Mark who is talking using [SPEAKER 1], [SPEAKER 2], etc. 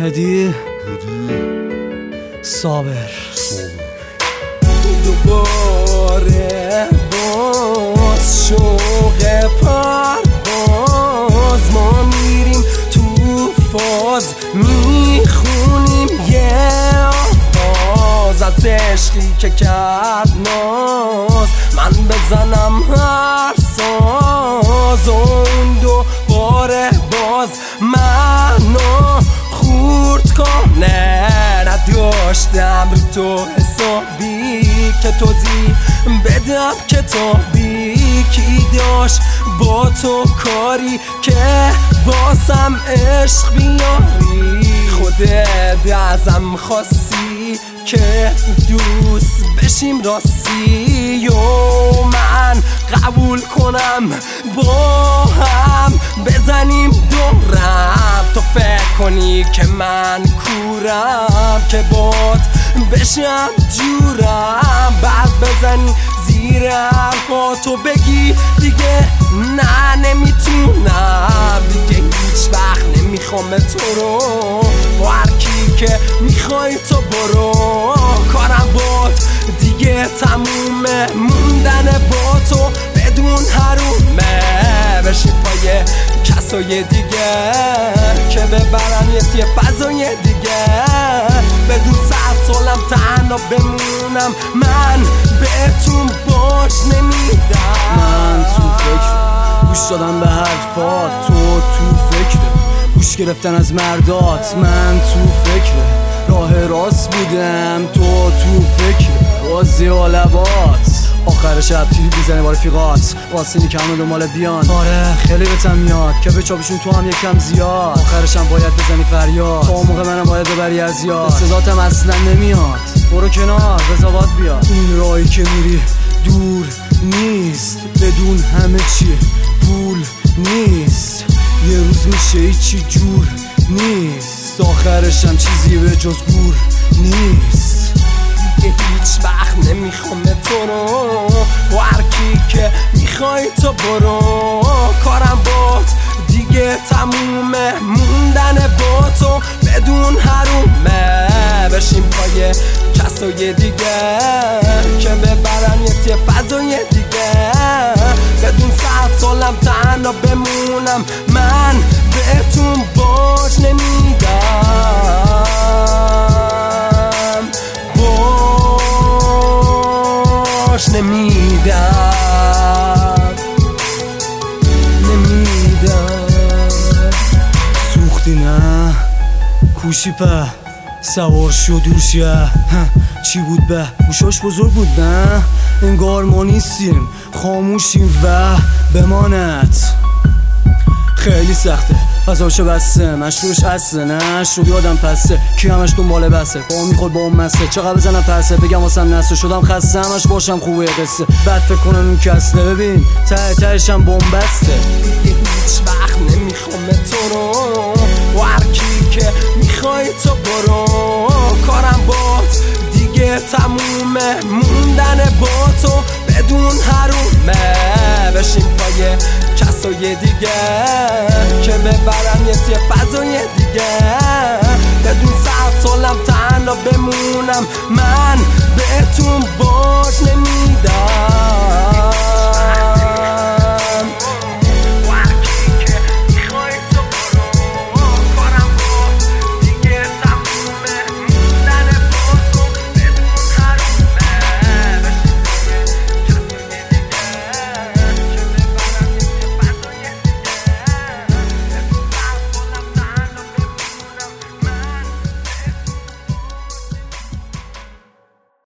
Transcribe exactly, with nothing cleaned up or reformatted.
[SPEAKER 1] هدی صابر
[SPEAKER 2] دوباره باز شوق پرواز ما میریم تو فاز میخونیم یه آواز از عشقی که کرد ناز من بزنم هر ساز و اون دوباره باز منو خورد کنه نداشتم رو تو حسابی که توضیح بدم کتابی کی داشت با تو کاری که واسم عشق بیاری خودت ازم خواستی که دوست بشیم راستی و من قبول کنم با هم بزنیم دورم تو فکر کنی که من کورم که بات بشم جورم بعد بزنی زیر حرفاتو بگی دیگه نه نمیتونم دیگه هیچ وقت نمیخوام تو رو با هر کی که میخوای تو برو کارم بات دیگه تمومه موندن با تو بدون حرومه بشی پای کسای دیگه که ببرن یه تیه فضای دیگه بدون صد سالم تنها بمونم من بهتون باش نمیدم
[SPEAKER 1] من تو فکر گوش دادم به حرفات تو تو فکر گوش گرفتن از مردات من تو فکر راه راست بودم تو تو فکر بازی و لبات آخر شب تیری بیزنه با رفیقات واسینی که همه دنبال بیان آره خیلی بهتم میاد که به چاپشون تو هم یکم زیاد آخرشم باید بزنی فریاد تا موقع منم باید ببری از یاد استعدادم اصلا نمیاد برو کنار بزا بیاد این راهی که میری دور نیست بدون همه چی پول نیست یه روز میشه هیچی جور نیست آخرشم چیزی به جز گور نیست
[SPEAKER 2] دیگه هیچ وقت نمیخوام تو رو با هر کی که میخوای تو برو کارم بات دیگه تمومه موندن با تو بدون حرومه بشیم پای کسای دیگه که ببرن یه تیه فضای دیگه بدون صد سالم تنها بمونم من بهتون باش نمیدم باش نمیدم نمیدم
[SPEAKER 1] سوختی نه کوشی په سوار شو دوشه چی بود به گوشاش بزرگ بود نه انگار ما نیستیم خاموشیم و بماند خیلی سخته فضاشه بسته مشروعش اصله نه شد یادم پسته کی همش دنباله بسته با میخورد با اون مسته چقدر بزنم پسه بگم واسم نسته شدم خسته همش باشم خوبه قصه بعد فکر کنم اون کسله ببین ته تهشم بومبسته
[SPEAKER 2] دیگه هیچ وقت نمیخوام تو رو و هر کی که میخوای تو برو کارم بات دیگه تمومه موندن با تو بدون حرومه بشیم پای کسای دیگه که ببرن یه تیه فضای دیگه بدون صد سالم تنها بمونم من بهتون باش نمیدم